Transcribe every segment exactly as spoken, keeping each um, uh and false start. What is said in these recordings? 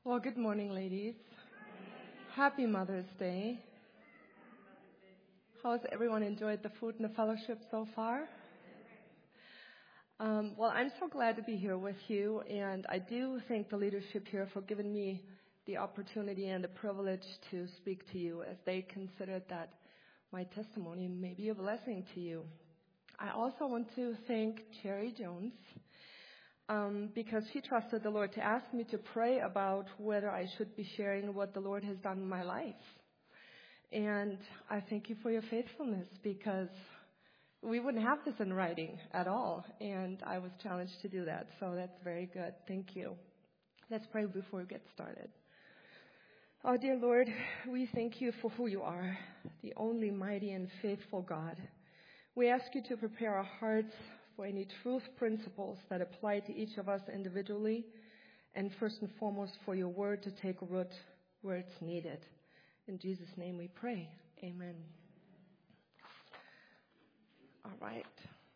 Well, good morning, ladies. Happy Mother's Day. How has everyone enjoyed the food and the fellowship so far? Um, well, I'm so glad to be here with you, and I do thank the leadership here for giving me the opportunity and the privilege to speak to you as they considered that my testimony may be a blessing to you. I also want to thank Cherry Jones um, because she trusted the Lord to ask me to pray about whether I should be sharing what the Lord has done in my life. And I thank you for your faithfulness, because we wouldn't have this in writing at all, and I was challenged to do that, so that's very good. Thank you. Let's pray before we get started. Oh, dear Lord, we thank you for who you are, the only mighty and faithful God. We ask you to prepare our hearts for any truth principles that apply to each of us individually, and first and foremost for your word to take root where it's needed. In Jesus' name we pray. Amen. All right.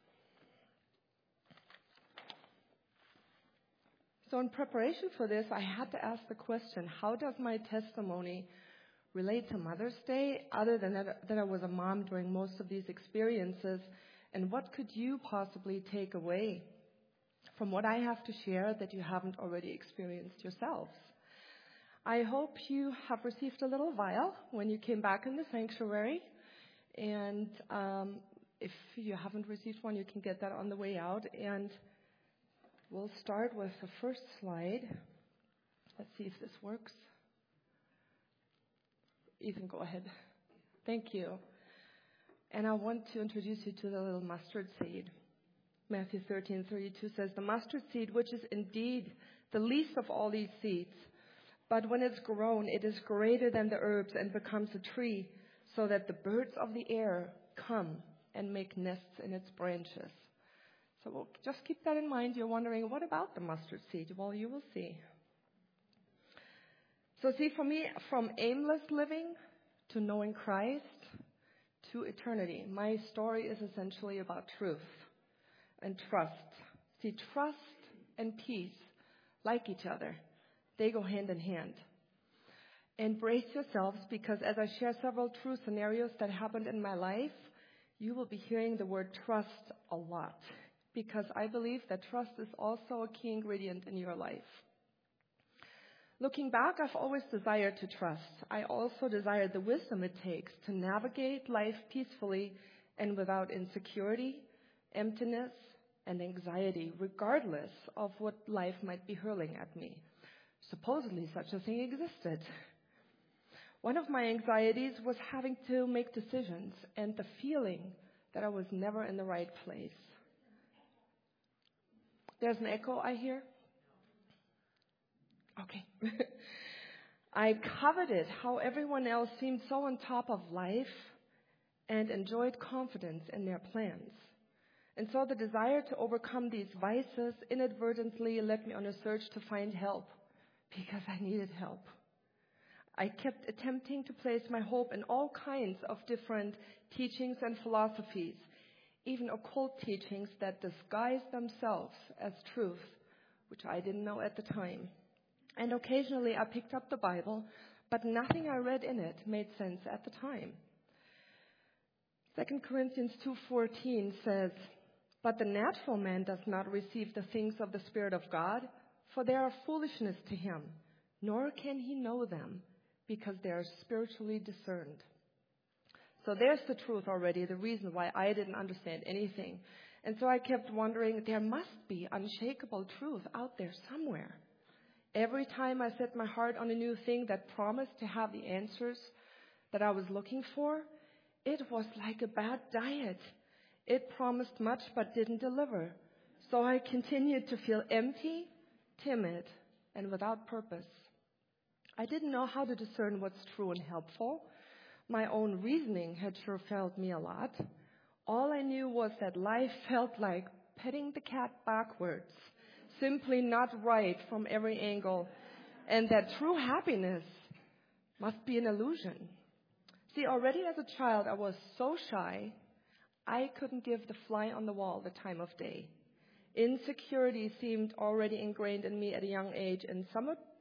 So in preparation for this, I had to ask the question, how does my testimony relate to Mother's Day, other than that, that I was a mom during most of these experiences, and what could you possibly take away from what I have to share that you haven't already experienced yourselves? I hope you have received a little vial when you came back in the sanctuary, and um, if you haven't received one, you can get that on the way out. And we'll start with the first slide. Let's see if this works. Ethan, go ahead. Thank you. And I want to introduce you to the little mustard seed. Matthew thirteen thirty-two says, "The mustard seed, which is indeed the least of all these seeds, but when it's grown, it is greater than the herbs and becomes a tree, so that the birds of the air come and make nests in its branches." So we'll just keep that in mind. You're wondering, what about the mustard seed? Well, you will see. So see, for me, from aimless living to knowing Christ to eternity, my story is essentially about truth and trust. See, trust and peace, like each other, they go hand in hand. And brace yourselves, because as I share several true scenarios that happened in my life, you will be hearing the word trust a lot, because I believe that trust is also a key ingredient in your life. Looking back, I've always desired to trust. I also desired the wisdom it takes to navigate life peacefully and without insecurity, emptiness, and anxiety, regardless of what life might be hurling at me. Supposedly such a thing existed. One of my anxieties was having to make decisions and the feeling that I was never in the right place. There's an echo, I hear. Okay. I coveted how everyone else seemed so on top of life and enjoyed confidence in their plans. And so the desire to overcome these vices inadvertently led me on a search to find help, because I needed help. I kept attempting to place my hope in all kinds of different teachings and philosophies, even occult teachings that disguise themselves as truth, which I didn't know at the time. And occasionally I picked up the Bible, but nothing I read in it made sense at the time. Second Corinthians two fourteen says, "But the natural man does not receive the things of the Spirit of God, for they are foolishness to him, nor can he know them, because they are spiritually discerned." So there's the truth already, the reason why I didn't understand anything. And so I kept wondering, there must be unshakable truth out there somewhere. Every time I set my heart on a new thing that promised to have the answers that I was looking for, it was like a bad diet. It promised much but didn't deliver. So I continued to feel empty, timid, and without purpose. I didn't know how to discern what's true and helpful. My own reasoning had sure failed me a lot. All I knew was that life felt like petting the cat backwards, simply not right from every angle, and that true happiness must be an illusion. See, already as a child, I was so shy, I couldn't give the fly on the wall the time of day. Insecurity seemed already ingrained in me at a young age, and some,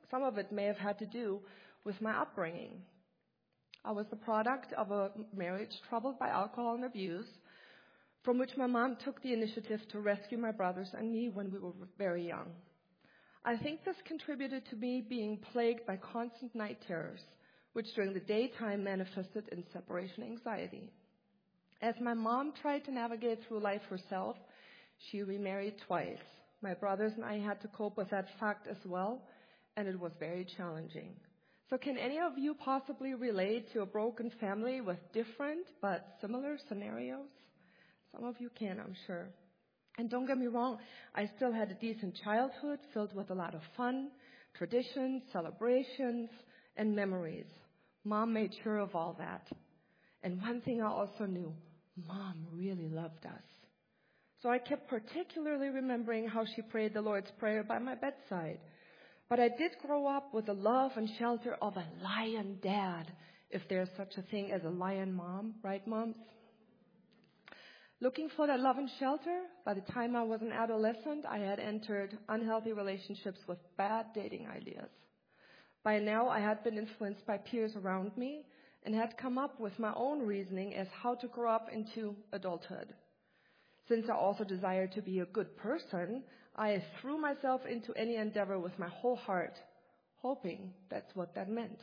Some of it may have had to do with my upbringing. I was the product of a marriage troubled by alcohol and abuse, from which my mom took the initiative to rescue my brothers and me when we were very young. I think this contributed to me being plagued by constant night terrors, which during the daytime manifested in separation anxiety. As my mom tried to navigate through life herself, she remarried twice. My brothers and I had to cope with that fact as well, and it was very challenging. So can any of you possibly relate to a broken family with different but similar scenarios? Some of you can, I'm sure. And don't get me wrong, I still had a decent childhood filled with a lot of fun, traditions, celebrations, and memories. Mom made sure of all that. And one thing I also knew, Mom really loved us. So I kept particularly remembering how she prayed the Lord's Prayer by my bedside. But I did grow up with the love and shelter of a lion dad, if there's such a thing as a lion mom, right, moms? Looking for that love and shelter, by the time I was an adolescent, I had entered unhealthy relationships with bad dating ideas. By now, I had been influenced by peers around me and had come up with my own reasoning as how to grow up into adulthood. Since I also desired to be a good person, I threw myself into any endeavor with my whole heart, hoping that's what that meant.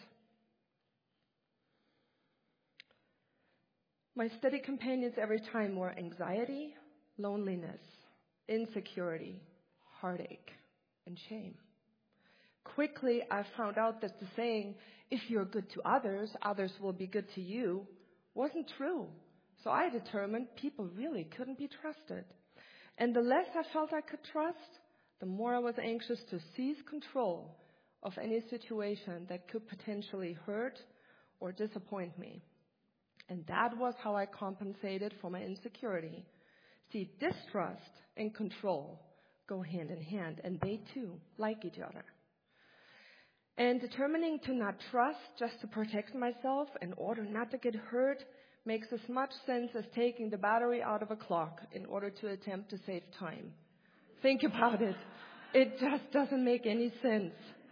My steady companions every time were anxiety, loneliness, insecurity, heartache, and shame. Quickly, I found out that the saying, if you're good to others, others will be good to you, wasn't true. So I determined people really couldn't be trusted. And the less I felt I could trust, the more I was anxious to seize control of any situation that could potentially hurt or disappoint me. And that was how I compensated for my insecurity. See, distrust and control go hand in hand, and they too like each other. And determining to not trust just to protect myself in order not to get hurt makes as much sense as taking the battery out of a clock in order to attempt to save time. Think about it. It just doesn't make any sense.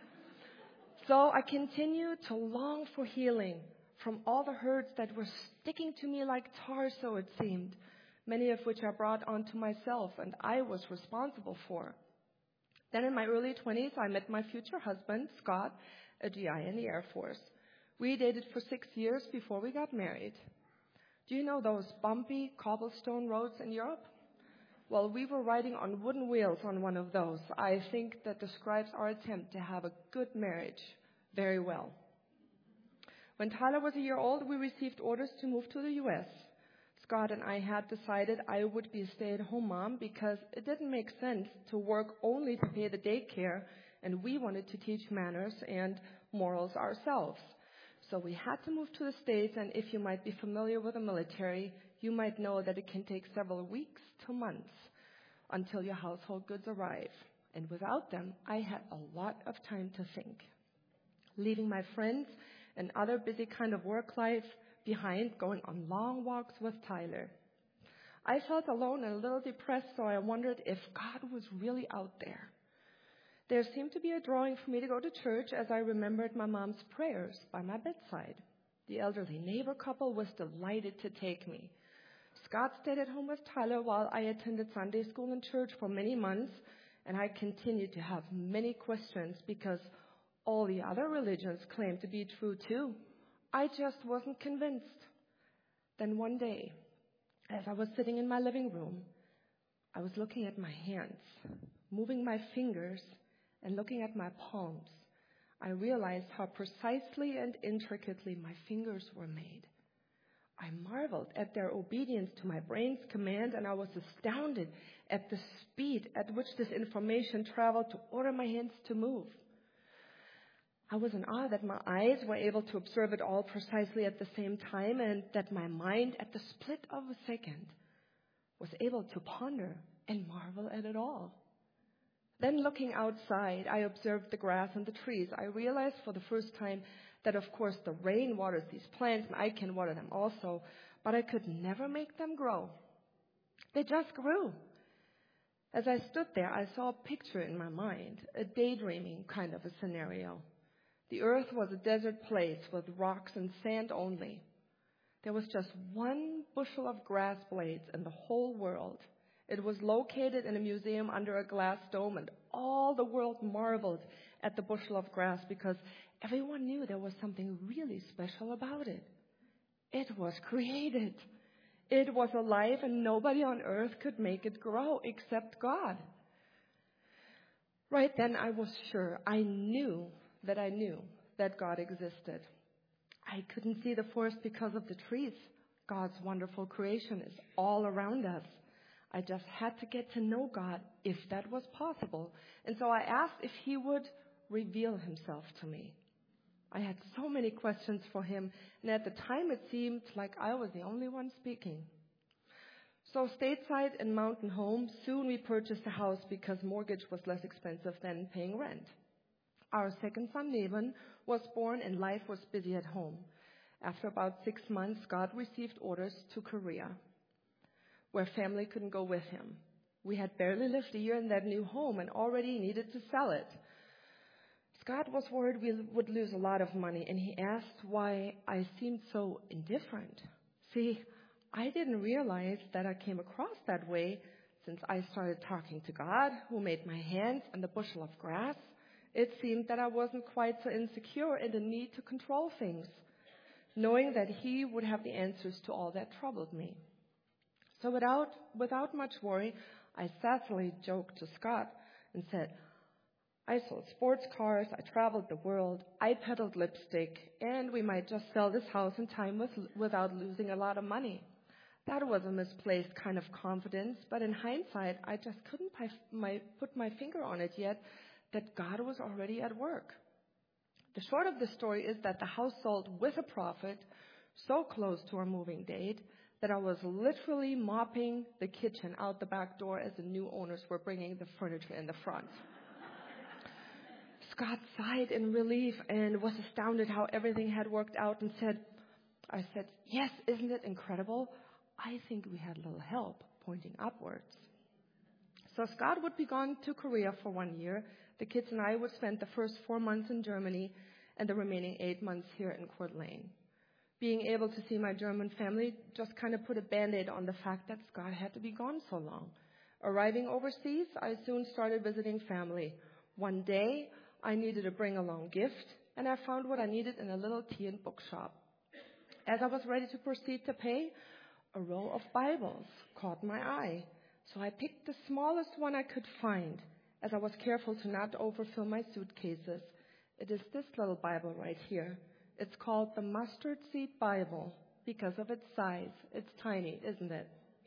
So I continue to long for healing from all the hurts that were sticking to me like tar, so it seemed, many of which I brought onto myself and I was responsible for. Then in my early twenties, I met my future husband, Scott, a G I in the Air Force. We dated for six years before we got married. Do you know those bumpy cobblestone roads in Europe? Well, we were riding on wooden wheels on one of those. I think that describes our attempt to have a good marriage very well. When Tyler was a year old, we received orders to move to the U S Scott and I had decided I would be a stay-at-home mom because it didn't make sense to work only to pay the daycare, and we wanted to teach manners and morals ourselves. So we had to move to the States, and if you might be familiar with the military, you might know that it can take several weeks to months until your household goods arrive. And without them, I had a lot of time to think. Leaving my friends and other busy kind of work life behind, going on long walks with Tyler. I felt alone and a little depressed, so I wondered if God was really out there. There seemed to be a drawing for me to go to church as I remembered my mom's prayers by my bedside. The elderly neighbor couple was delighted to take me. Scott stayed at home with Tyler while I attended Sunday school and church for many months, and I continued to have many questions because all the other religions claimed to be true too. I just wasn't convinced. Then one day, as I was sitting in my living room, I was looking at my hands, moving my fingers, and looking at my palms. I realized how precisely and intricately my fingers were made. I marveled at their obedience to my brain's command, and I was astounded at the speed at which this information traveled to order my hands to move. I was in awe that my eyes were able to observe it all precisely at the same time, and that my mind, at the split of a second, was able to ponder and marvel at it all. Then looking outside, I observed the grass and the trees. I realized for the first time that, of course, the rain waters these plants, and I can water them also, but I could never make them grow. They just grew. As I stood there, I saw a picture in my mind, a daydreaming kind of a scenario. The earth was a desert place with rocks and sand only. There was just one bushel of grass blades in the whole world. It was located in a museum under a glass dome, and all the world marveled at the bushel of grass because everyone knew there was something really special about it. It was created. It was alive, and nobody on earth could make it grow except God. Right then, I was sure, I knew that I knew that God existed. I couldn't see the forest because of the trees. God's wonderful creation is all around us. I just had to get to know God if that was possible. And so I asked if he would reveal himself to me. I had so many questions for him, and at the time it seemed like I was the only one speaking. So stateside in Mountain Home, soon we purchased a house because mortgage was less expensive than paying rent. Our second son, Neben, was born and life was busy at home. After about six months, God received orders to Korea, where family couldn't go with him. We had barely lived a year in that new home and already needed to sell it. Scott was worried we would lose a lot of money, and he asked why I seemed so indifferent. See, I didn't realize that I came across that way since I started talking to God, who made my hands and the bushel of grass. It seemed that I wasn't quite so insecure in the need to control things, knowing that he would have the answers to all that troubled me. So without, without much worry, I sassily joked to Scott and said, I sold sports cars, I traveled the world, I peddled lipstick, and we might just sell this house in time with, without losing a lot of money. That was a misplaced kind of confidence, but in hindsight, I just couldn't pi- my, put my finger on it yet that God was already at work. The short of the story is that the house sold with a profit, so close to our moving date, that I was literally mopping the kitchen out the back door as the new owners were bringing the furniture in the front. Scott sighed in relief and was astounded how everything had worked out and said, I said, yes, isn't it incredible? I think we had a little help, pointing upwards. So Scott would be gone to Korea for one year. The kids and I would spend the first four months in Germany and the remaining eight months here in Coeur d'Alene. Being able to see my German family just kind of put a Band-Aid on the fact that Scott had to be gone so long. Arriving overseas, I soon started visiting family. One day, I needed to bring along gift, and I found what I needed in a little tea and bookshop. As I was ready to proceed to pay, a row of Bibles caught my eye, so I picked the smallest one I could find, as I was careful to not overfill my suitcases. It is this little Bible right here. It's called the Mustard Seed Bible because of its size. It's tiny, isn't it?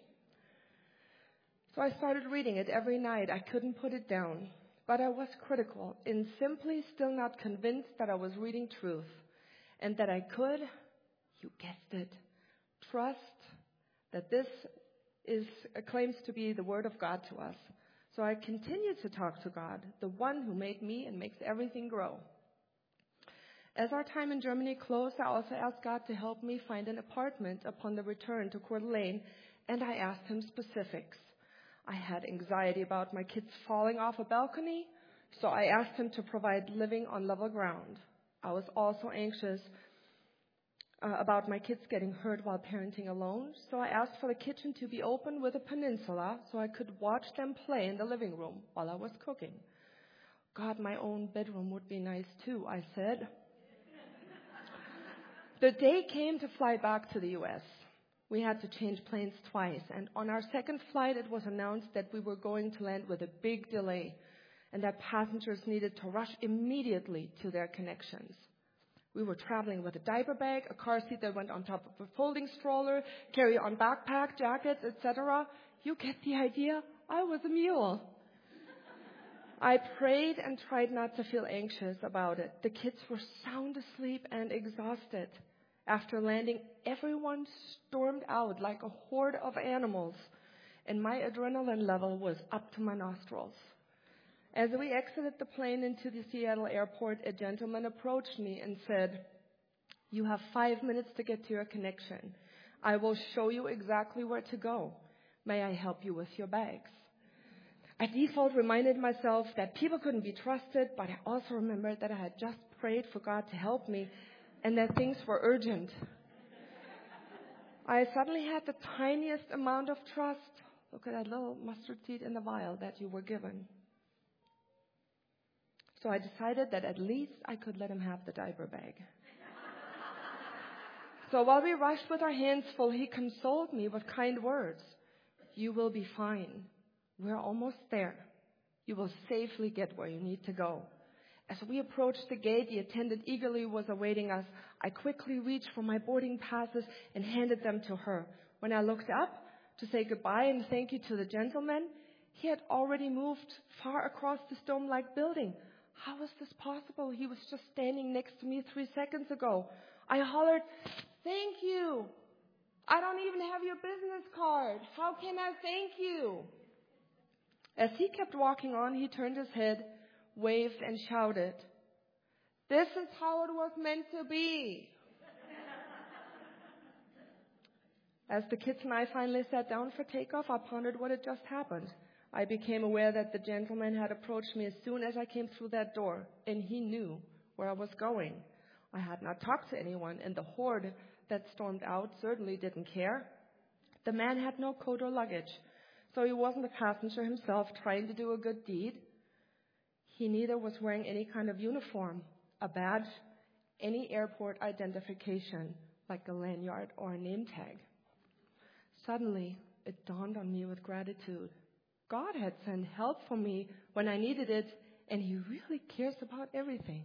So I started reading it every night. I couldn't put it down. But I was critical and simply still not convinced that I was reading truth and that I could, you guessed it, trust that this is claims to be the Word of God to us. So I continued to talk to God, the one who made me and makes everything grow. As our time in Germany closed, I also asked God to help me find an apartment upon the return to Coeur d'Alene, and I asked him specifics. I had anxiety about my kids falling off a balcony, so I asked him to provide living on level ground. I was also anxious uh, about my kids getting hurt while parenting alone, so I asked for the kitchen to be open with a peninsula so I could watch them play in the living room while I was cooking. God, my own bedroom would be nice too, I said. The day came to fly back to the U S We had to change planes twice, and on our second flight, it was announced that we were going to land with a big delay and that passengers needed to rush immediately to their connections. We were traveling with a diaper bag, a car seat that went on top of a folding stroller, carry-on backpack, jackets, et cetera. You get the idea? I was a mule. I prayed and tried not to feel anxious about it. The kids were sound asleep and exhausted. After landing, everyone stormed out like a horde of animals, and my adrenaline level was up to my nostrils. As we exited the plane into the Seattle airport, a gentleman approached me and said, "You have five minutes to get to your connection. I will show you exactly where to go. May I help you with your bags?" I default reminded myself that people couldn't be trusted, but I also remembered that I had just prayed for God to help me and that things were urgent. I suddenly had the tiniest amount of trust. Look at that little mustard seed in the vial that you were given. So I decided that at least I could let him have the diaper bag. So while we rushed with our hands full, he consoled me with kind words. You will be fine. We're almost there. You will safely get where you need to go. As we approached the gate, the attendant eagerly was awaiting us. I quickly reached for my boarding passes and handed them to her. When I looked up to say goodbye and thank you to the gentleman, he had already moved far across this dome-like building. How was this possible? He was just standing next to me three seconds ago. I hollered, "Thank you. I don't even have your business card. How can I thank you?" As he kept walking on, he turned his head, waved, and shouted, "This is how it was meant to be." As the kids and I finally sat down for takeoff, I pondered what had just happened. I became aware that the gentleman had approached me as soon as I came through that door, and he knew where I was going. I had not talked to anyone, and the horde that stormed out certainly didn't care. The man had no coat or luggage, so he wasn't a passenger himself trying to do a good deed. He neither was wearing any kind of uniform, a badge, any airport identification, like a lanyard or a name tag. Suddenly, it dawned on me with gratitude. God had sent help for me when I needed it, and He really cares about everything.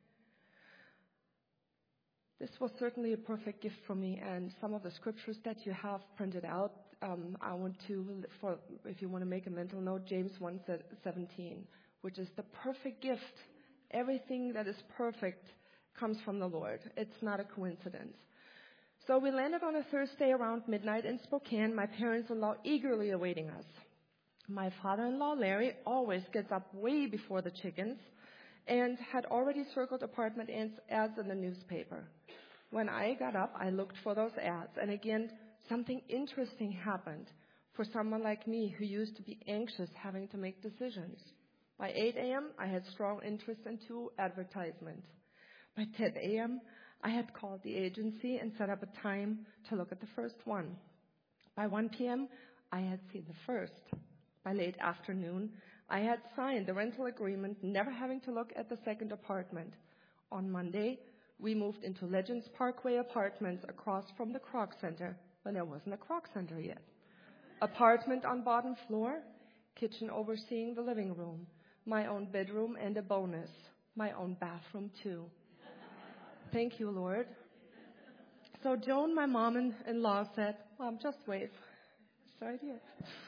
This was certainly a perfect gift for me, and some of the scriptures that you have printed out, um, I want to, for, if you want to make a mental note, James one seventeen, which is the perfect gift. Everything that is perfect comes from the Lord. It's not a coincidence. So we landed on a Thursday around midnight in Spokane, my parents-in-law eagerly awaiting us. My father-in-law, Larry, always gets up way before the chickens and had already circled apartment ads in the newspaper. When I got up, I looked for those ads, and again, something interesting happened for someone like me who used to be anxious having to make decisions. By eight a.m., I had strong interest in two advertisements. By ten a.m., I had called the agency and set up a time to look at the first one. By one p.m., I had seen the first. By late afternoon, I had signed the rental agreement, never having to look at the second apartment. On Monday, we moved into Legends Parkway Apartments across from the Kroc Center, when there wasn't a Kroc Center yet. Apartment on bottom floor, kitchen overseeing the living room, my own bedroom, and a bonus, my own bathroom too. Thank you, Lord. So Joan, my mom-in-law, said, "Mom, just wave." So I did.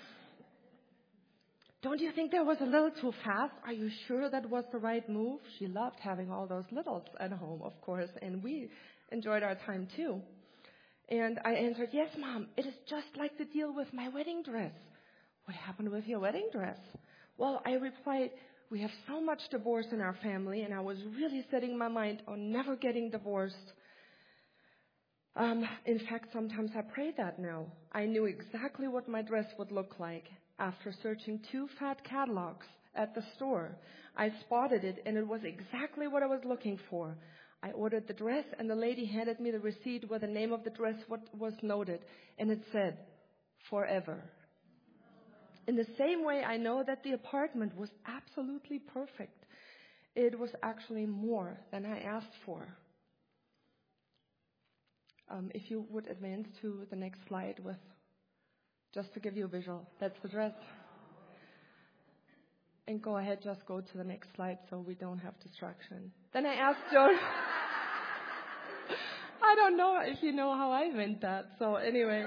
"Don't you think that was a little too fast? Are you sure that was the right move?" She loved having all those littles at home, of course, and we enjoyed our time too. And I answered, "Yes, Mom, it is just like the deal with my wedding dress." "What happened with your wedding dress?" "Well," I replied, "we have so much divorce in our family, and I was really setting my mind on never getting divorced. Um, in fact, sometimes I pray that now. I knew exactly what my dress would look like. After searching two fat catalogs at the store, I spotted it, and it was exactly what I was looking for. I ordered the dress, and the lady handed me the receipt where the name of the dress was noted, and it said, 'Forever.' In the same way, I know that the apartment was absolutely perfect. It was actually more than I asked for." Um, if you would advance to the next slide with, just to give you a visual, that's the dress. And go ahead, just go to the next slide so we don't have distraction. Then I asked Joan, I don't know if you know how I meant that, so anyway.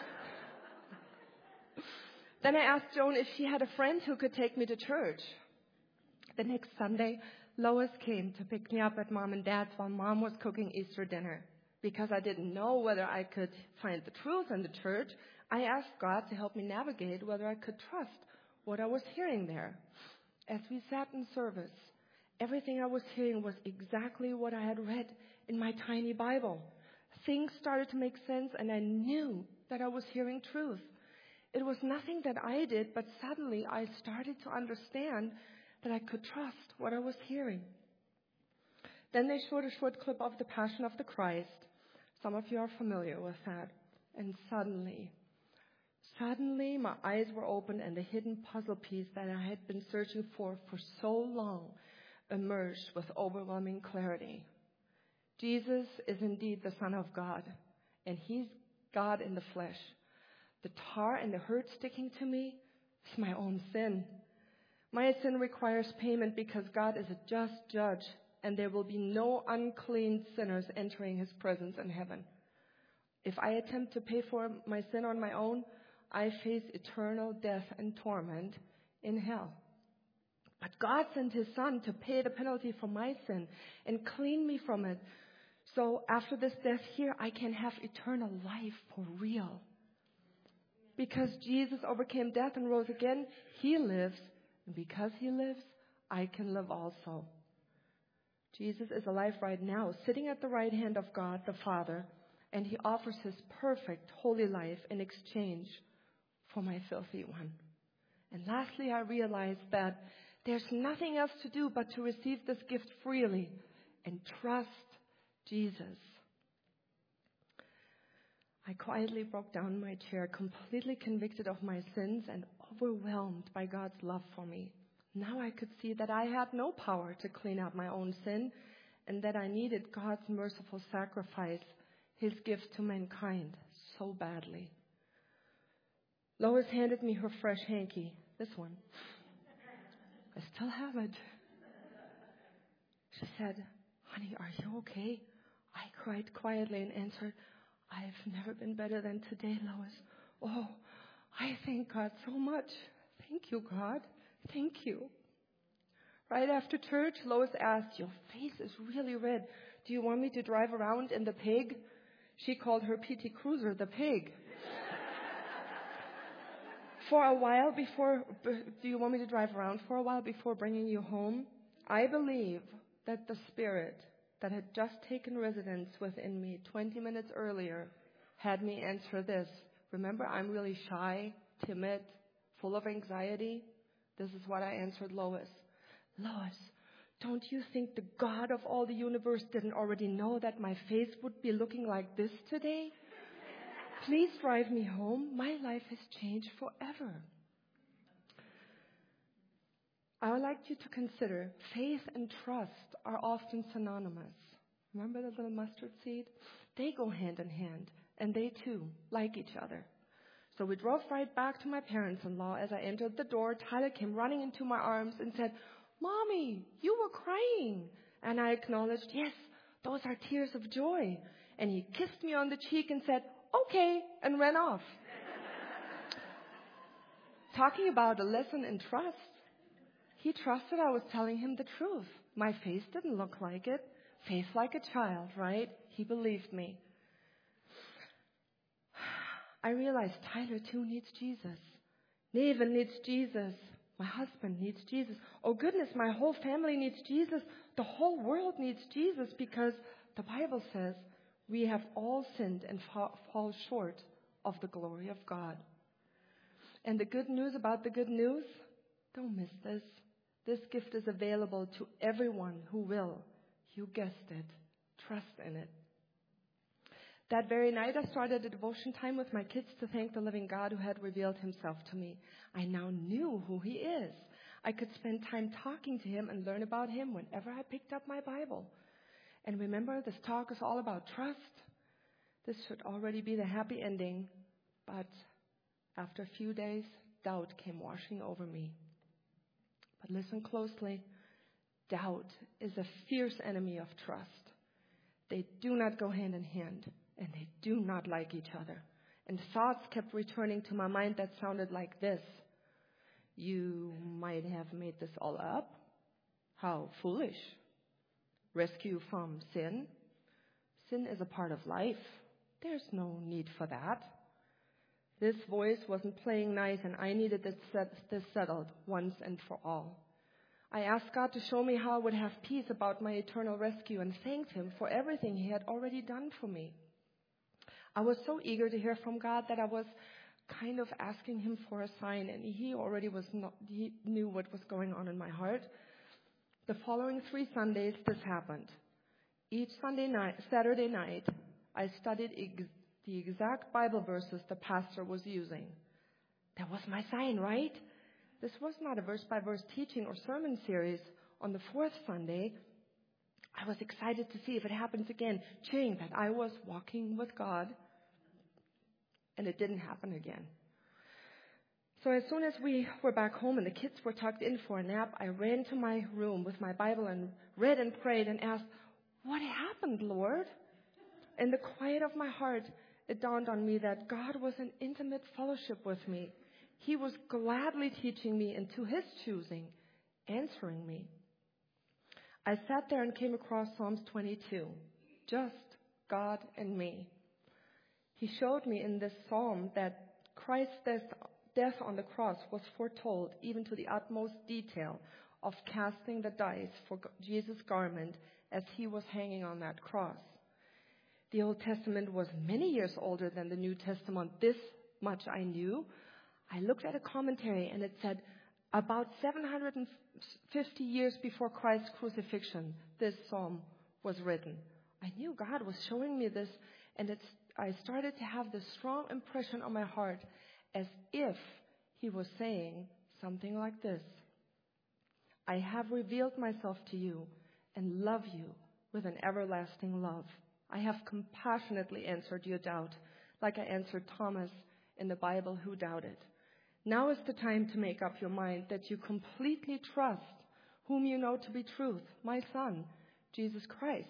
Then I asked Joan if she had a friend who could take me to church. The next Sunday, Lois came to pick me up at Mom and Dad's while Mom was cooking Easter dinner. Because I didn't know whether I could find the truth in the church, I asked God to help me navigate whether I could trust what I was hearing there. As we sat in service, everything I was hearing was exactly what I had read in my tiny Bible. Things started to make sense, and I knew that I was hearing truth. It was nothing that I did, but suddenly I started to understand that I could trust what I was hearing. Then they showed a short clip of the Passion of the Christ. Some of you are familiar with that. And suddenly, suddenly my eyes were opened and the hidden puzzle piece that I had been searching for for so long emerged with overwhelming clarity. Jesus is indeed the Son of God, and he's God in the flesh. The tar and the hurt sticking to me is my own sin. My sin requires payment because God is a just judge, and there will be no unclean sinners entering his presence in heaven. If I attempt to pay for my sin on my own, I face eternal death and torment in hell. But God sent his Son to pay the penalty for my sin and clean me from it. So after this death here, I can have eternal life for real. Because Jesus overcame death and rose again, he lives. And because he lives, I can live also. Jesus is alive right now, sitting at the right hand of God the Father, and he offers his perfect, holy life in exchange for my filthy one. And lastly, I realized that there's nothing else to do but to receive this gift freely and trust Jesus. I quietly broke down in my chair, completely convicted of my sins and overwhelmed by God's love for me. Now I could see that I had no power to clean up my own sin and that I needed God's merciful sacrifice, his gift to mankind, so badly. Lois handed me her fresh hanky, this one. I still have it. She said, "Honey, are you okay?" I cried quietly and answered, "I've never been better than today, Lois. Oh, I thank God so much. Thank you, God. Thank you." Right after church, Lois asked, "Your face is really red. Do you want me to drive around in the Pig?" She called her P T Cruiser the Pig. For a while before, do you want me to drive around for a while before bringing you home? I believe that the Spirit that had just taken residence within me twenty minutes earlier had me answer this. Remember, I'm really shy, timid, full of anxiety. This is what I answered Lois. "Lois, don't you think the God of all the universe didn't already know that my face would be looking like this today? Please drive me home. My life has changed forever." I would like you to consider faith and trust are often synonymous. Remember the little mustard seed? They go hand in hand, and they too like each other. So we drove right back to my parents-in-law. As I entered the door, Tyler came running into my arms and said, "Mommy, you were crying." And I acknowledged, "Yes, those are tears of joy." And he kissed me on the cheek and said, "Okay," and ran off. Talking about a lesson in trust. He trusted I was telling him the truth. My face didn't look like it. Faith like a child, right? He believed me. I realized Tyler too needs Jesus. Nathan needs Jesus. My husband needs Jesus. Oh goodness, my whole family needs Jesus. The whole world needs Jesus because the Bible says we have all sinned and fall short of the glory of God. And the good news about the good news, don't miss this. This gift is available to everyone who will. You guessed it. Trust in it. That very night, I started a devotion time with my kids to thank the living God who had revealed himself to me. I now knew who he is. I could spend time talking to him and learn about him whenever I picked up my Bible. And remember, this talk is all about trust. This should already be the happy ending. But after a few days, doubt came washing over me. But listen closely. Doubt is a fierce enemy of trust. They do not go hand in hand, and they do not like each other. And thoughts kept returning to my mind that sounded like this. You might have made this all up. How foolish. Rescue from sin. Sin is a part of life. There's no need for that. This voice wasn't playing nice, and I needed this, set, this settled once and for all. I asked God to show me how I would have peace about my eternal rescue and thanked him for everything he had already done for me. I was so eager to hear from God that I was kind of asking him for a sign, and he already was not, he knew what was going on in my heart. The following three Sundays, this happened. Each Sunday night, Saturday night, I studied ex- the exact Bible verses the pastor was using. That was my sign, right? This was not a verse-by-verse teaching or sermon series. On the fourth Sunday, I was excited to see if it happens again, cheering that I was walking with God. And it didn't happen again. So as soon as we were back home and the kids were tucked in for a nap, I ran to my room with my Bible and read and prayed and asked, "What happened, Lord?" In the quiet of my heart, it dawned on me that God was in intimate fellowship with me. He was gladly teaching me into His choosing, answering me. I sat there and came across Psalms twenty-two, just God and me. He showed me in this psalm that Christ's death, death on the cross was foretold even to the utmost detail of casting the dice for Jesus' garment as he was hanging on that cross. The Old Testament was many years older than the New Testament. This much I knew. I looked at a commentary and it said about seven hundred fifty years before Christ's crucifixion, this psalm was written. I knew God was showing me this, and it's, I started to have this strong impression on my heart as if He was saying something like this: I have revealed myself to you and love you with an everlasting love. I have compassionately answered your doubt, like I answered Thomas in the Bible who doubted. Now is the time to make up your mind that you completely trust whom you know to be truth, my Son, Jesus Christ.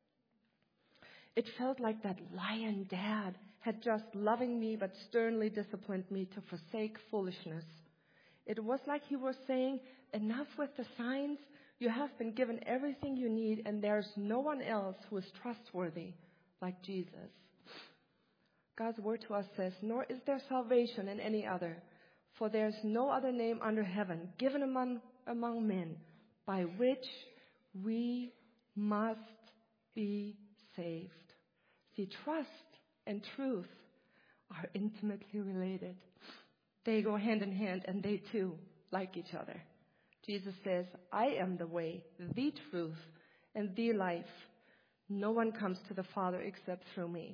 It felt like that lion dad had just loving me but sternly disciplined me to forsake foolishness. It was like he was saying, enough with the signs. You have been given everything you need, and there's no one else who is trustworthy like Jesus. God's word to us says, nor is there salvation in any other, for there is no other name under heaven given among, among men by which we must be saved. See, trust and truth are intimately related. They go hand in hand, and they too like each other. Jesus says, I am the way, the truth, and the life. No one comes to the Father except through me.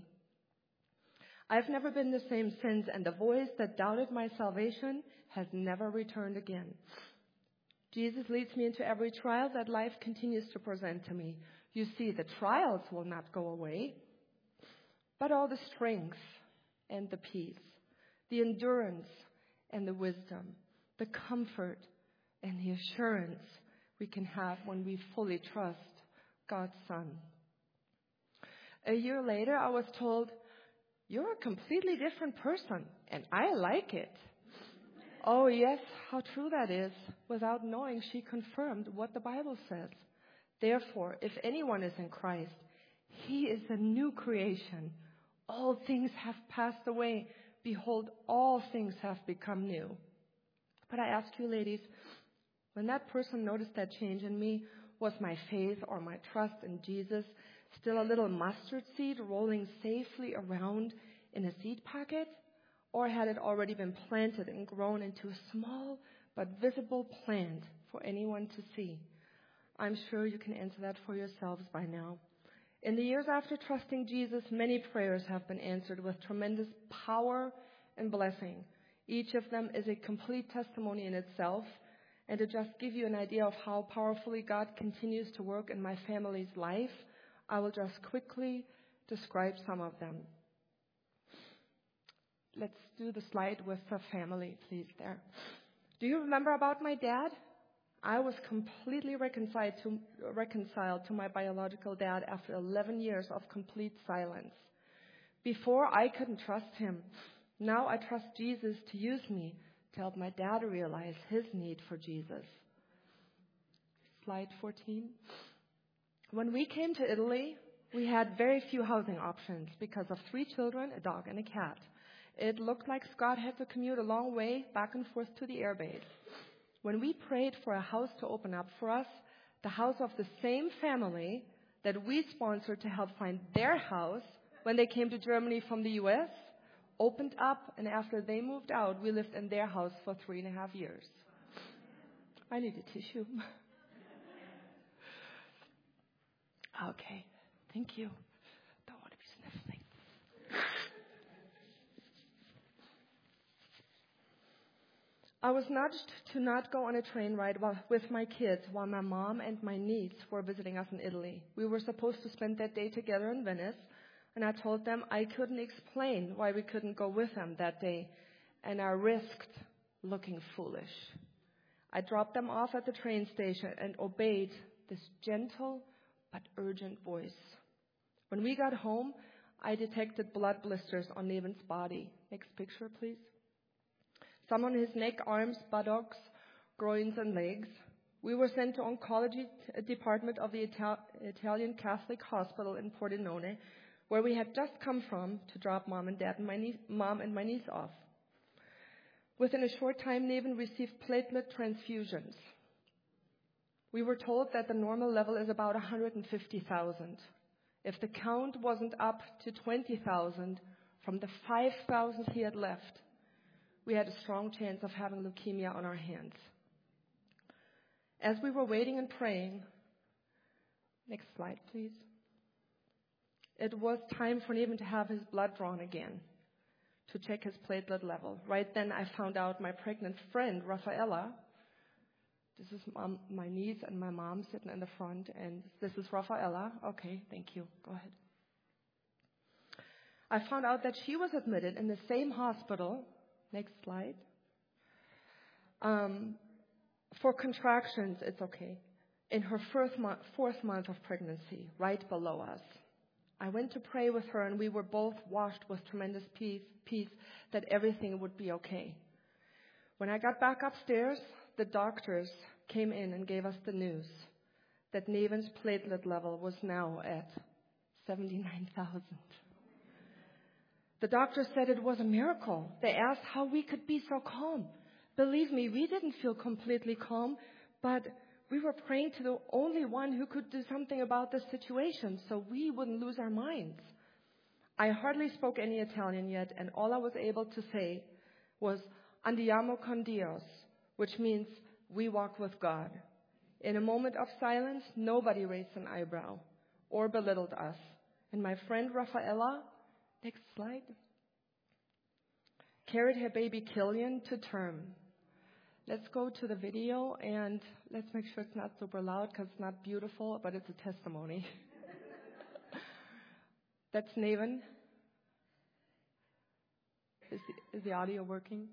I've never been the same since, and the voice that doubted my salvation has never returned again. Jesus leads me into every trial that life continues to present to me. You see, the trials will not go away, but all the strength and the peace, the endurance and the wisdom, the comfort and the assurance we can have when we fully trust God's Son. A year later, I was told, you're a completely different person, and I like it. Oh, yes, how true that is. Without knowing, she confirmed what the Bible says. Therefore, if anyone is in Christ, he is a new creation. All things have passed away. Behold, all things have become new. But I ask you, ladies, when that person noticed that change in me, was my faith or my trust in Jesus still a little mustard seed rolling safely around in a seed packet? Or had it already been planted and grown into a small but visible plant for anyone to see? I'm sure you can answer that for yourselves by now. In the years after trusting Jesus, many prayers have been answered with tremendous power and blessing. Each of them is a complete testimony in itself. And to just give you an idea of how powerfully God continues to work in my family's life, I will just quickly describe some of them. Let's do the slide with the family, please, there. Do you remember about my dad? I was completely reconciled to, reconciled to my biological dad after eleven years of complete silence. Before, I couldn't trust him. Now I trust Jesus to use me to help my dad realize his need for Jesus. Slide fourteen. When we came to Italy, we had very few housing options because of three children, a dog, and a cat. It looked like Scott had to commute a long way back and forth to the airbase. When we prayed for a house to open up for us, the house of the same family that we sponsored to help find their house when they came to Germany from the U S opened up, and after they moved out, we lived in their house for three and a half years. I need a tissue. Okay, thank you. Don't want to be sniffling. I was nudged to not go on a train ride while, with my kids while my mom and my niece were visiting us in Italy. We were supposed to spend that day together in Venice, and I told them I couldn't explain why we couldn't go with them that day, and I risked looking foolish. I dropped them off at the train station and obeyed this gentle but urgent voice. When we got home, I detected blood blisters on Nevin's body. Next picture, please. Some on his neck, arms, buttocks, groins, and legs. We were sent to oncology department of the Ital- Italian Catholic Hospital in Pordenone, where we had just come from to drop mom and dad and my niece, mom and my niece off. Within a short time, Nevin received platelet transfusions. We were told that the normal level is about one hundred fifty thousand. If the count wasn't up to twenty thousand from the five thousand he had left, we had a strong chance of having leukemia on our hands. As we were waiting and praying, next slide, please. It was time for Nevin to have his blood drawn again to check his platelet level. Right then, I found out my pregnant friend, Rafaela. This is mom, my niece and my mom sitting in the front, and this is Rafaela. Okay, thank you. Go ahead. I found out that she was admitted in the same hospital. Next slide. Um, for contractions, it's okay. In her fourth month, fourth month of pregnancy, right below us. I went to pray with her, and we were both washed with tremendous peace, peace that everything would be okay. When I got back upstairs, the doctors came in and gave us the news that Nevin's platelet level was now at seventy-nine thousand. The doctor said it was a miracle. They asked how we could be so calm. Believe me, we didn't feel completely calm, but we were praying to the only one who could do something about the situation so we wouldn't lose our minds. I hardly spoke any Italian yet, and all I was able to say was andiamo con Dios, which means we walk with God. In a moment of silence, nobody raised an eyebrow or belittled us. And my friend Rafaela, next slide, carried her baby Killian to term. Let's go to the video, and let's make sure it's not super loud because it's not beautiful, but it's a testimony. That's Nevin. Is the, is the audio working?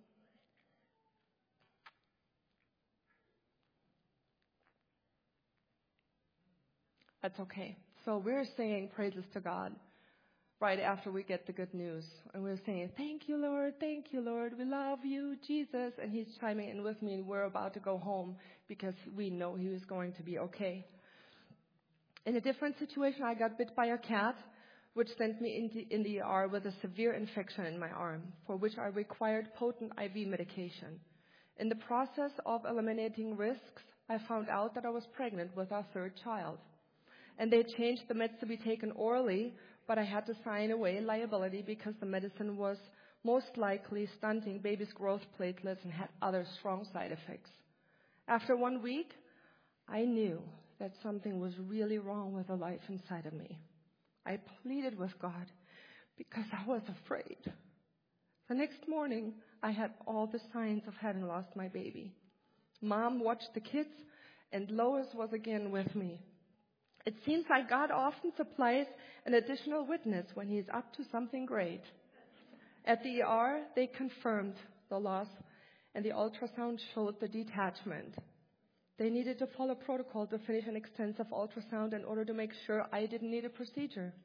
That's okay. So we're singing praises to God right after we get the good news. And we're saying, thank you, Lord, thank you, Lord, we love you, Jesus. And he's chiming in with me, and we're about to go home because we know he was going to be okay. In a different situation, I got bit by a cat, which sent me in the, in the E R with a severe infection in my arm, for which I required potent I V medication. In the process of eliminating risks, I found out that I was pregnant with our third child. And they changed the meds to be taken orally, but I had to sign away liability because the medicine was most likely stunting baby's growth platelets and had other strong side effects. After one week, I knew that something was really wrong with the life inside of me. I pleaded with God because I was afraid. The next morning, I had all the signs of having lost my baby. Mom watched the kids, and Lois was again with me. It seems like God often supplies an additional witness when he is up to something great. At the E R, they confirmed the loss, and the ultrasound showed the detachment. They needed to follow protocol to finish an extensive ultrasound in order to make sure I didn't need a procedure.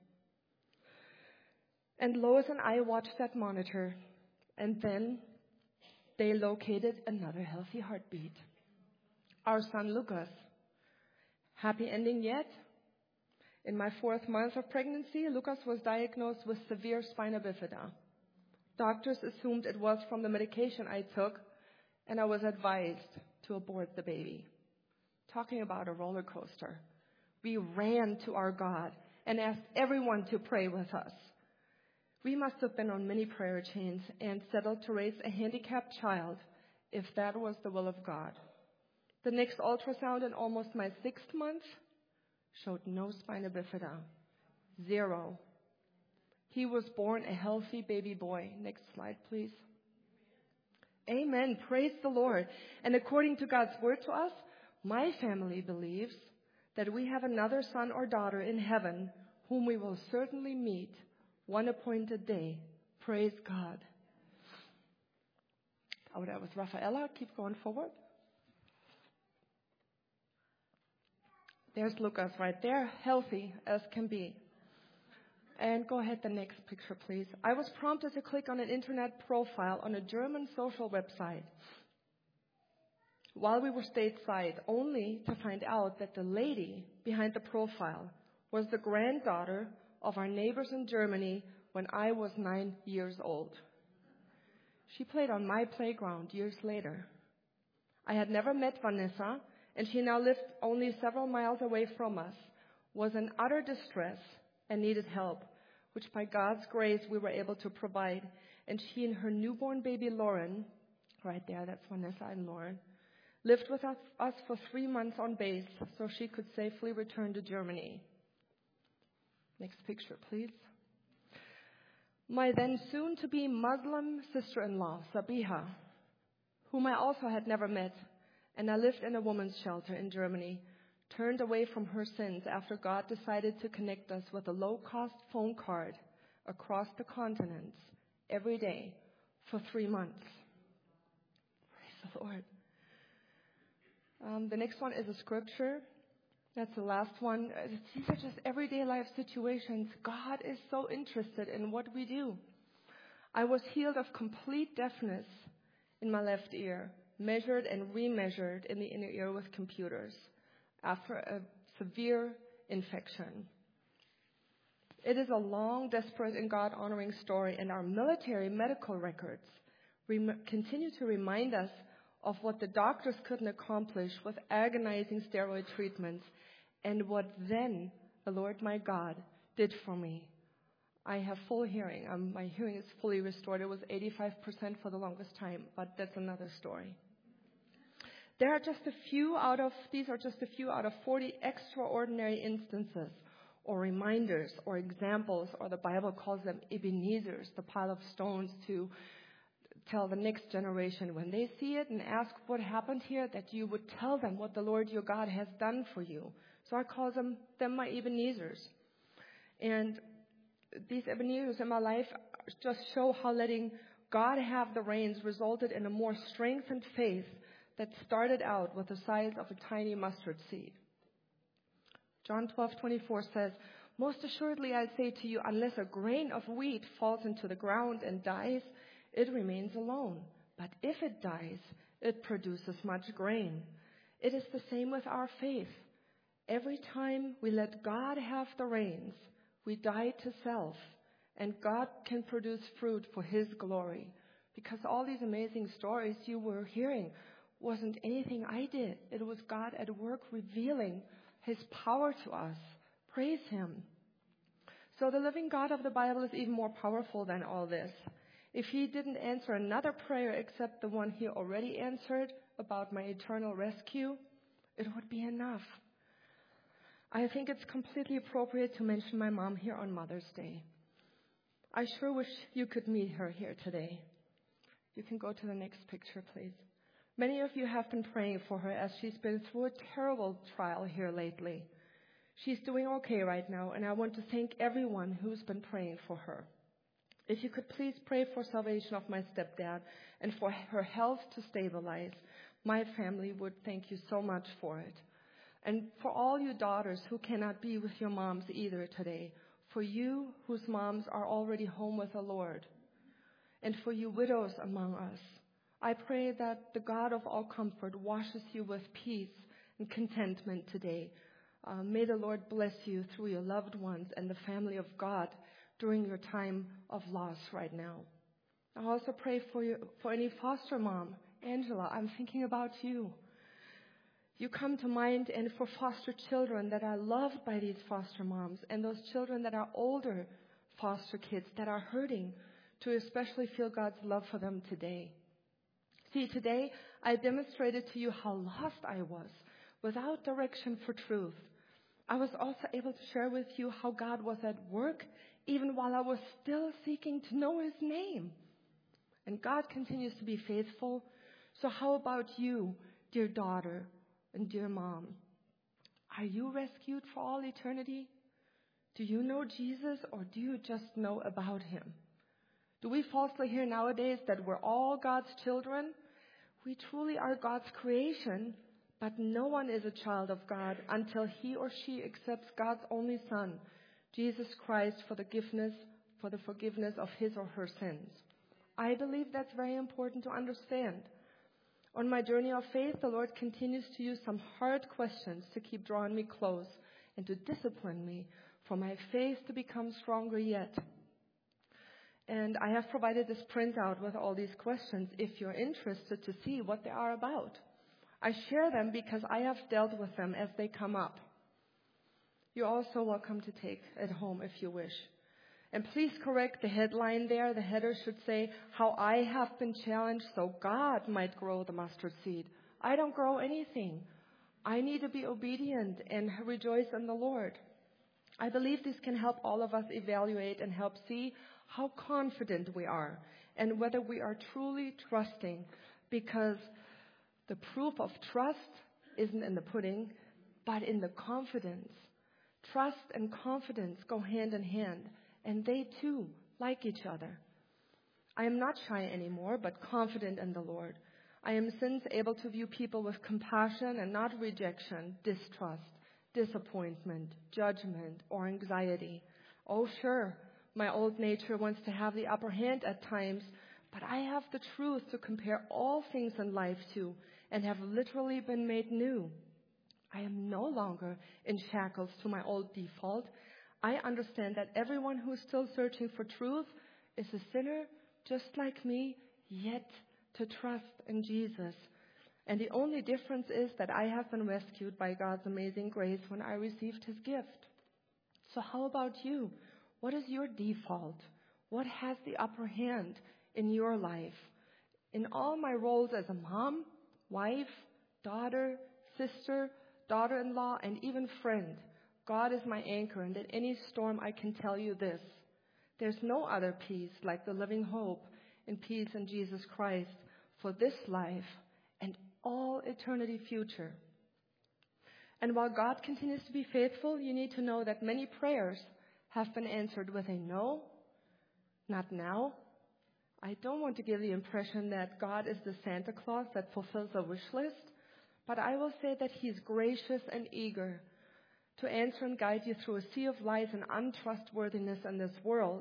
And Lois and I watched that monitor, and then they located another healthy heartbeat. Our son Lucas. Happy ending yet? In my fourth month of pregnancy, Lucas was diagnosed with severe spina bifida. Doctors assumed it was from the medication I took, and I was advised to abort the baby. Talking about a roller coaster. We ran to our God and asked everyone to pray with us. We must have been on many prayer chains and settled to raise a handicapped child if that was the will of God. The next ultrasound in almost my sixth month showed no spina bifida. Zero. He was born a healthy baby boy. Next slide, please. Amen. Praise the Lord. And according to God's word to us, my family believes that we have another son or daughter in heaven whom we will certainly meet one appointed day. Praise God. Oh, that was Rafaela. Keep going forward. There's Lucas right there, healthy as can be. And go ahead, the next picture, please. I was prompted to click on an internet profile on a German social website while we were stateside, only to find out that the lady behind the profile was the granddaughter of our neighbors in Germany when I was nine years old. She played on my playground years later. I had never met Vanessa, and she now lived only several miles away from us, was in utter distress and needed help, which by God's grace we were able to provide. And she and her newborn baby Lauren, right there, that's Vanessa and Lauren, lived with us, us for three months on base so she could safely return to Germany. Next picture, please. My then soon-to-be Muslim sister-in-law, Sabiha, whom I also had never met, and I lived in a woman's shelter in Germany, turned away from her sins after God decided to connect us with a low-cost phone card across the continents every day for three months. Praise the Lord. Um, the next one is a scripture. That's the last one. These are just everyday life situations. God is so interested in what we do. I was healed of complete deafness in my left ear, measured and remeasured in the inner ear with computers after a severe infection. It is a long, desperate, and God-honoring story, and our military medical records rem- continue to remind us of what the doctors couldn't accomplish with agonizing steroid treatments, and what then the Lord my God did for me. I have full hearing. Um, my hearing is fully restored. It was eighty-five percent for the longest time, but that's another story. There are just a few out of, these are just a few out of forty extraordinary instances or reminders or examples, or the Bible calls them Ebenezers, the pile of stones to tell the next generation when they see it and ask what happened here, that you would tell them what the Lord your God has done for you. So I call them, them my Ebenezers. And these Ebenezers in my life just show how letting God have the reins resulted in a more strengthened faith that started out with the size of a tiny mustard seed. John twelve twenty-four says, "Most assuredly I say to you, unless a grain of wheat falls into the ground and dies, it remains alone. But if it dies, it produces much grain." It is the same with our faith. Every time we let God have the reins, we die to self, and God can produce fruit for His glory. Because all these amazing stories you were hearing wasn't anything I did. It was God at work revealing His power to us. Praise Him. So the living God of the Bible is even more powerful than all this. If He didn't answer another prayer except the one He already answered about my eternal rescue, it would be enough. I think it's completely appropriate to mention my mom here on Mother's Day. I sure wish you could meet her here today. You can go to the next picture, please. Many of you have been praying for her as she's been through a terrible trial here lately. She's doing okay right now, and I want to thank everyone who's been praying for her. If you could please pray for salvation of my stepdad and for her health to stabilize, my family would thank you so much for it. And for all you daughters who cannot be with your moms either today, for you whose moms are already home with the Lord, and for you widows among us, I pray that the God of all comfort washes you with peace and contentment today. Uh, may the Lord bless you through your loved ones and the family of God during your time of loss right now. I also pray for you, for any foster mom. Angela, I'm thinking about you. You come to mind, and for foster children that are loved by these foster moms, and those children that are older, foster kids that are hurting to especially feel God's love for them today. See, today I demonstrated to you how lost I was without direction for truth. I was also able to share with you how God was at work even while I was still seeking to know His name. And God continues to be faithful. So how about you, dear daughter and dear mom? Are you rescued for all eternity? Do you know Jesus, or do you just know about Him? Do we falsely hear nowadays that we're all God's children? We truly are God's creation, but no one is a child of God until he or she accepts God's only Son, Jesus Christ, for the forgiveness, for the forgiveness of his or her sins. I believe that's very important to understand. On my journey of faith, the Lord continues to use some hard questions to keep drawing me close and to discipline me for my faith to become stronger yet. And I have provided this printout with all these questions if you're interested to see what they are about. I share them because I have dealt with them as they come up. You're also welcome to take it home if you wish. And please correct the headline there. The header should say, how I have been challenged so God might grow the mustard seed. I don't grow anything. I need to be obedient and rejoice in the Lord. I believe this can help all of us evaluate and help see how confident we are and whether we are truly trusting, because the proof of trust isn't in the pudding, but in the confidence. Trust and confidence go hand in hand, and they too like each other. I am not shy anymore, but confident in the Lord. I am since able to view people with compassion and not rejection, distrust, disappointment, judgment, or anxiety. Oh, sure, my old nature wants to have the upper hand at times, but I have the truth to compare all things in life to and have literally been made new. I am no longer in shackles to my old default. I understand that everyone who is still searching for truth is a sinner just like me, yet to trust in Jesus. And the only difference is that I have been rescued by God's amazing grace when I received His gift. So how about you? What is your default? What has the upper hand in your life? In all my roles as a mom, wife, daughter, sister, daughter-in-law, and even friend, God is my anchor, and in any storm I can tell you this: there's no other peace like the living hope and peace in Jesus Christ for this life and all eternity future. And while God continues to be faithful, you need to know that many prayers have been answered with a no, not now. I don't want to give the impression that God is the Santa Claus that fulfills a wish list, but I will say that He's gracious and eager to answer and guide you through a sea of lies and untrustworthiness in this world.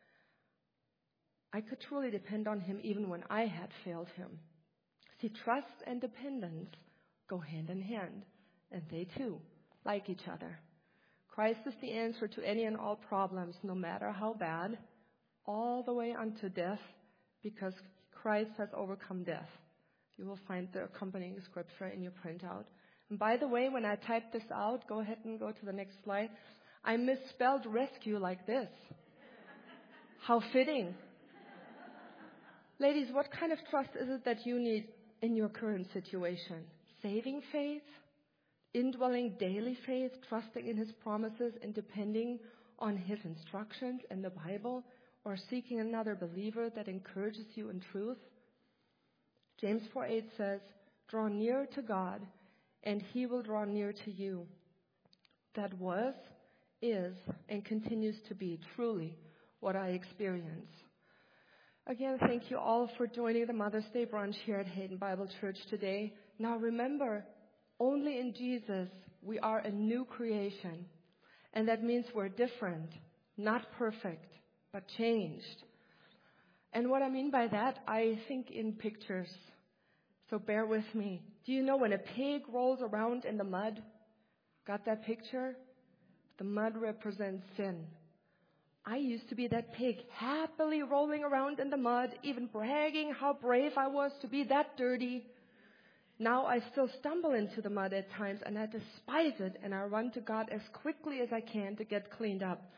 I could truly depend on Him even when I had failed Him. See, trust and dependence go hand in hand, and they too like each other. Christ is the answer to any and all problems, no matter how bad, all the way unto death, because Christ has overcome death. You will find the accompanying scripture in your printout. And by the way, when I typed this out, go ahead and go to the next slide, I misspelled rescue like this. How fitting. Ladies, what kind of trust is it that you need in your current situation? Saving faith? Indwelling daily faith, trusting in His promises and depending on His instructions in the Bible, or seeking another believer that encourages you in truth? James four eight says, draw near to God, and He will draw near to you. That was, is, and continues to be truly what I experience. Again, thank you all for joining the Mother's Day brunch here at Hayden Bible Church today. Now remember, only in Jesus we are a new creation. And that means we're different, not perfect, but changed. And what I mean by that, I think in pictures. So bear with me. Do you know when a pig rolls around in the mud? Got that picture? The mud represents sin. I used to be that pig, happily rolling around in the mud, even bragging how brave I was to be that dirty. Now I still stumble into the mud at times, and I despise it, and I run to God as quickly as I can to get cleaned up.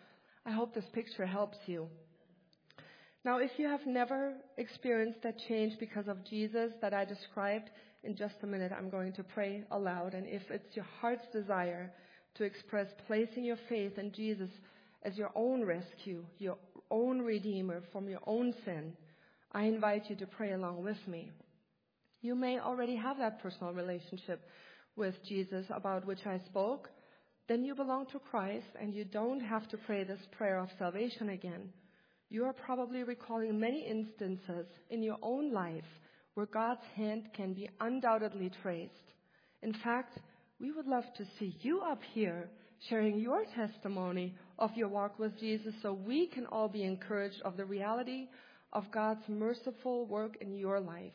I hope this picture helps you. Now, if you have never experienced that change because of Jesus that I described, in just a minute I'm going to pray aloud. And if it's your heart's desire to express placing your faith in Jesus as your own rescue, your own redeemer from your own sin, I invite you to pray along with me. You may already have that personal relationship with Jesus about which I spoke. Then you belong to Christ and you don't have to pray this prayer of salvation again. You are probably recalling many instances in your own life where God's hand can be undoubtedly traced. In fact, we would love to see you up here sharing your testimony of your walk with Jesus so we can all be encouraged of the reality of God's merciful work in your life.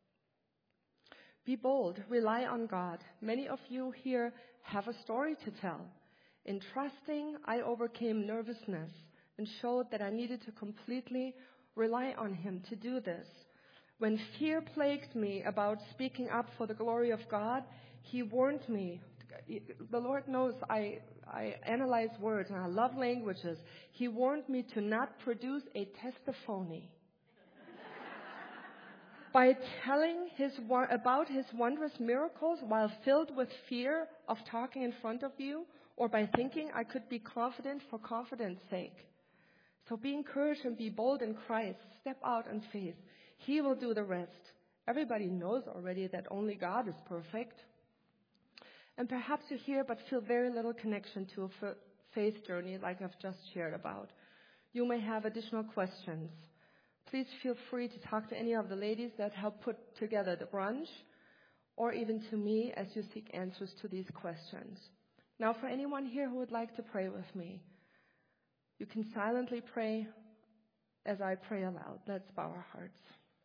Be bold. Rely on God. Many of you here have a story to tell. In trusting, I overcame nervousness and showed that I needed to completely rely on Him to do this. When fear plagued me about speaking up for the glory of God, He warned me. The Lord knows I, I analyze words and I love languages. He warned me to not produce a testimony. By telling his, about his wondrous miracles while filled with fear of talking in front of you, or by thinking I could be confident for confidence sake. So be encouraged and be bold in Christ. Step out in faith. He will do the rest. Everybody knows already that only God is perfect. And perhaps you're here but feel very little connection to a faith journey like I've just shared about. You may have additional questions. Please feel free to talk to any of the ladies that help put together the brunch, or even to me as you seek answers to these questions. Now, for anyone here who would like to pray with me, you can silently pray as I pray aloud. Let's bow our hearts.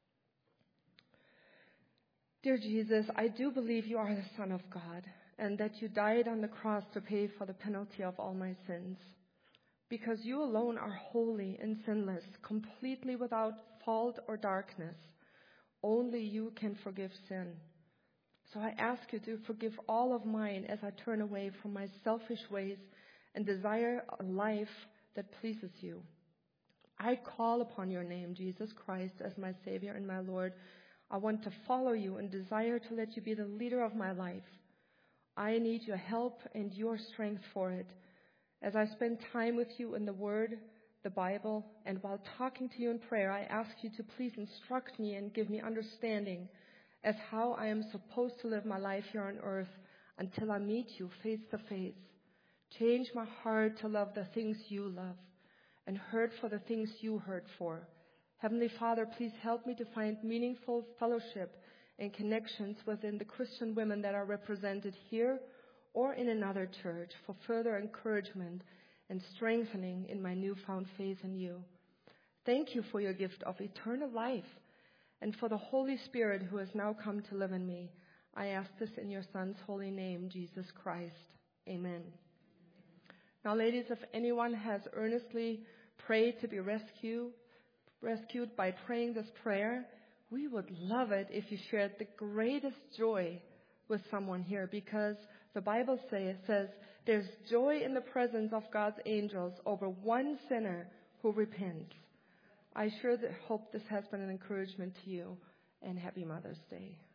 Dear Jesus, I do believe you are the Son of God and that you died on the cross to pay for the penalty of all my sins. Because you alone are holy and sinless, completely without fault or darkness. Only you can forgive sin. So I ask you to forgive all of mine as I turn away from my selfish ways and desire a life that pleases you. I call upon your name, Jesus Christ, as my Savior and my Lord. I want to follow you and desire to let you be the leader of my life. I need your help and your strength for it. As I spend time with you in the Word, the Bible, and while talking to you in prayer, I ask you to please instruct me and give me understanding as how I am supposed to live my life here on earth until I meet you face to face. Change my heart to love the things you love and hurt for the things you hurt for. Heavenly Father, please help me to find meaningful fellowship and connections within the Christian women that are represented here or in another church for further encouragement and strengthening in my newfound faith in you. Thank you for your gift of eternal life and for the Holy Spirit who has now come to live in me. I ask this in your Son's holy name, Jesus Christ. Amen. Now, ladies, if anyone has earnestly prayed to be rescued, rescued by praying this prayer, we would love it if you shared the greatest joy with someone here, because the Bible say, says there's joy in the presence of God's angels over one sinner who repents. I sure hope this has been an encouragement to you, and happy Mother's Day.